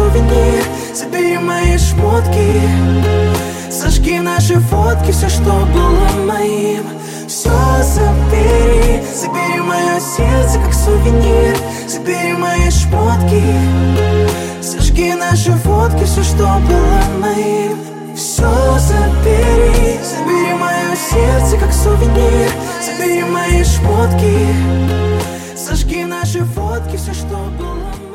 сувенир. Забери мои шмотки, сожги наши фотки, все, что было моим. Все забери, забери мое сердце, как сувенир. Забери мои шмотки, сожги наши фотки, все, что было моим. Все забери, забери мое сердце, как сувенир. Забери мои шмотки, сожги наши фотки, все, что было моим.